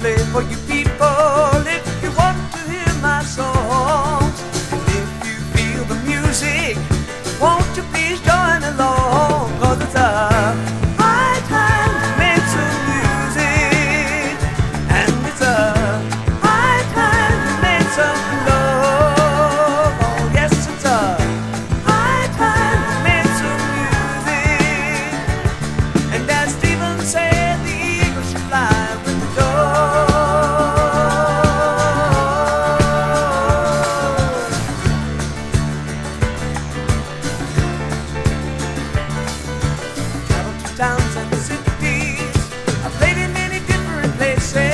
play for you people if you want to hear my songs. And if you feel the music, won't you please join along? 'Cause it's a high time to make some music, and it's a high time to make some love. Oh yes, it's a high time to make some music. And as Stephen said, the eagle should fly with the towns and cities. I played in many different places.